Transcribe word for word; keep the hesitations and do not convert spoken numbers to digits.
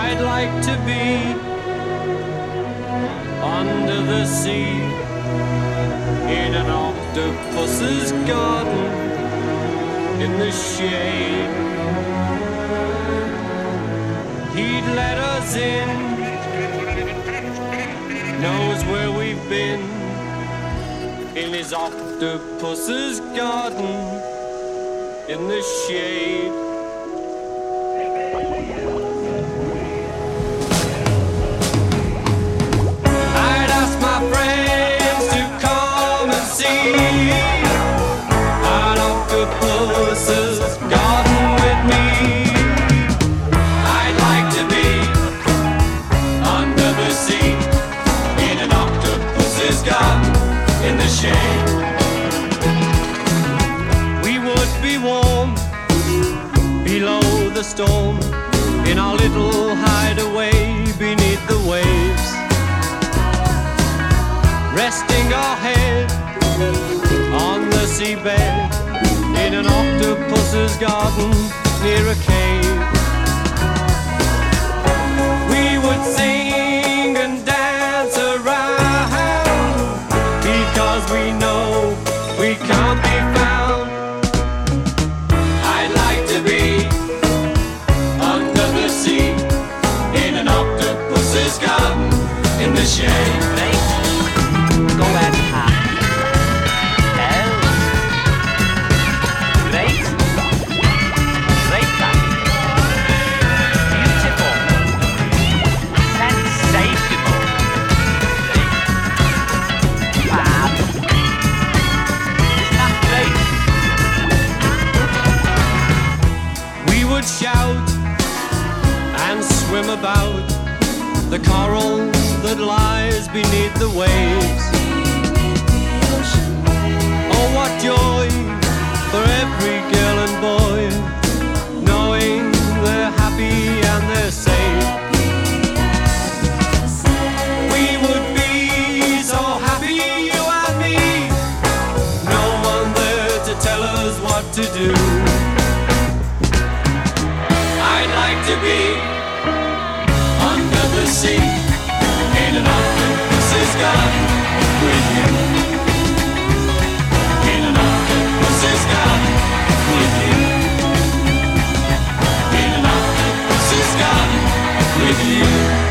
I'd like to be under the sea in an octopus's garden in the shade. He'd let us in, knows where we've been, in his octopus's garden in the shade. I'd ask my friends to come and see an octopus's garden with me. I'd like to be under the sea in an octopus's garden in the shade. We would be warm below the storm in our little hideaway beneath the waves, resting our head on the seabed in an octopus's garden near a cave. We would sing and dance around because we know we can't be found. I'd like to be under the sea in an octopus's garden in the shade. Go and high. Hell. Great. Great. Beautiful. Sensational. Fab. Isn't that great? We would shout and swim about the coral that lies beneath the waves. Oh, what joy for every girl and boy, knowing they're happy and they're safe. We would be so happy, you and me, no one there to tell us what to do. I'd like to be under the sea in an octopus's garden with you. In an octopus's garden with you. In an octopus's garden with you.